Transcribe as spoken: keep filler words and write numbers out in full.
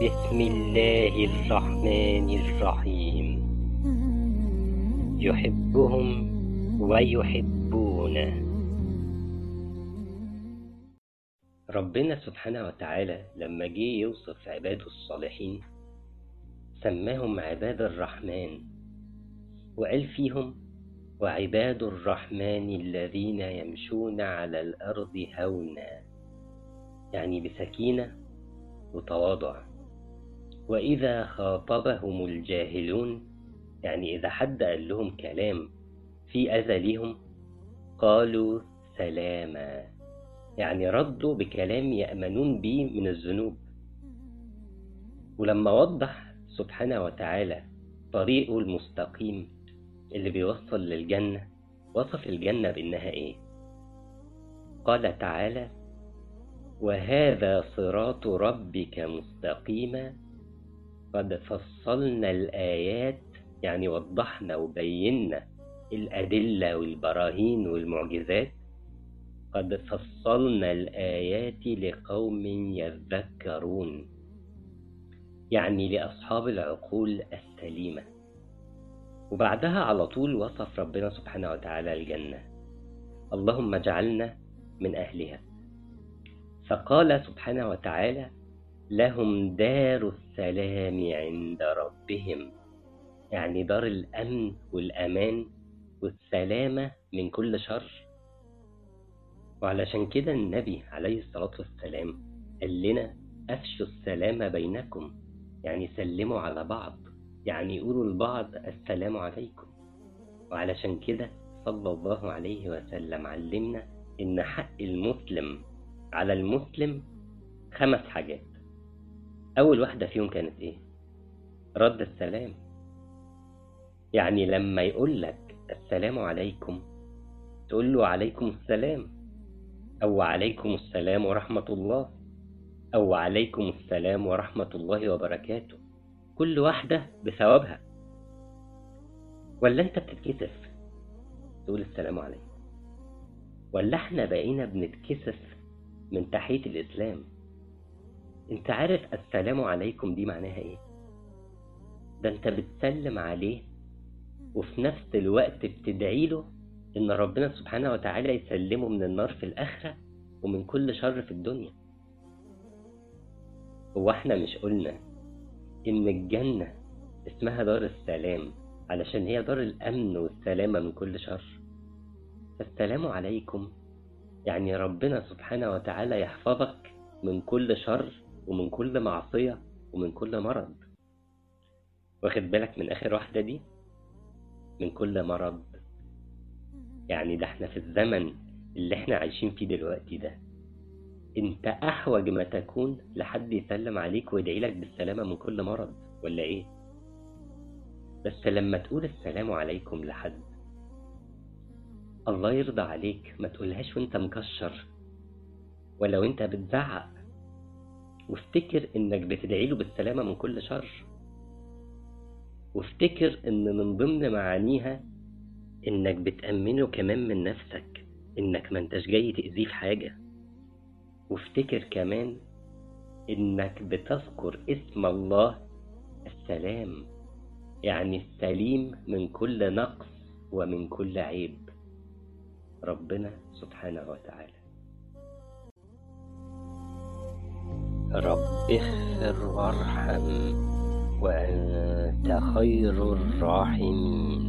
بسم الله الرحمن الرحيم. يحبهم ويحبونه. ربنا سبحانه وتعالى لما جه يوصف عباده الصالحين سماهم عباد الرحمن، وقال فيهم: وعباد الرحمن الذين يمشون على الأرض هونا، يعني بسكينة وتواضع. وإذا خاطبهم الجاهلون، يعني إذا حد قال لهم كلام في أذى ليهم، قالوا سلاما، يعني ردوا بكلام يأمنون به من الذنوب. ولما وضح سبحانه وتعالى طريقه المستقيم اللي بيوصل للجنة، وصف الجنة بأنها إيه؟ قال تعالى: وهذا صراط ربك مستقيما قد فصلنا الآيات، يعني وضحنا وبينا الأدلة والبراهين والمعجزات. قد فصلنا الآيات لقوم يذكرون، يعني لأصحاب العقول السليمة. وبعدها على طول وصف ربنا سبحانه وتعالى الجنة: اللهم اجعلنا من أهلها. فقال سبحانه وتعالى: لهم دار السلام عند ربهم، يعني دار الأمن والأمان والسلامة من كل شر. وعلشان كده النبي عليه الصلاة والسلام قال لنا: أفشوا السلام بينكم، يعني سلموا على بعض، يعني قولوا لبعض السلام عليكم. وعلشان كده صلى الله عليه وسلم علمنا إن حق المسلم على المسلم خمس حاجات. أول واحدة فيهم كانت إيه؟ رد السلام. يعني لما يقول لك السلام عليكم تقول له عليكم السلام، أو عليكم السلام ورحمة الله، أو عليكم السلام ورحمة الله وبركاته، كل واحدة بثوابها. ولا أنت بتتكسف تقول السلام عليكم؟ ولا احنا بقينا بنتكسف من تحية الإسلام؟ انت عارف السلام عليكم دي معناها ايه؟ ده انت بتسلم عليه وفي نفس الوقت بتدعي له ان ربنا سبحانه وتعالى يسلمه من النار في الآخرة ومن كل شر في الدنيا. هو احنا مش قلنا ان الجنة اسمها دار السلام علشان هي دار الأمن والسلامة من كل شر؟ فالسلام عليكم يعني ربنا سبحانه وتعالى يحفظك من كل شر ومن كل معصية ومن كل مرض. واخد بالك من آخر واحدة دي؟ من كل مرض. يعني ده احنا في الزمن اللي احنا عايشين فيه دلوقتي ده انت أحوج ما تكون لحد يسلم عليك ويدعي لك بالسلامة من كل مرض، ولا ايه؟ بس لما تقول السلام عليكم لحد الله يرضى عليك ما تقولهاش وانت مكشر ولا وانت بتزعق، وافتكر انك بتدعي له بالسلامة من كل شر. وافتكر ان من ضمن معانيها انك بتأمنه كمان من نفسك، انك ما انتش جاي تأذيه في حاجة. وافتكر كمان انك بتذكر اسم الله السلام، يعني السليم من كل نقص ومن كل عيب، ربنا سبحانه وتعالى. رب اغفر وارحم وأنت خير الراحمين.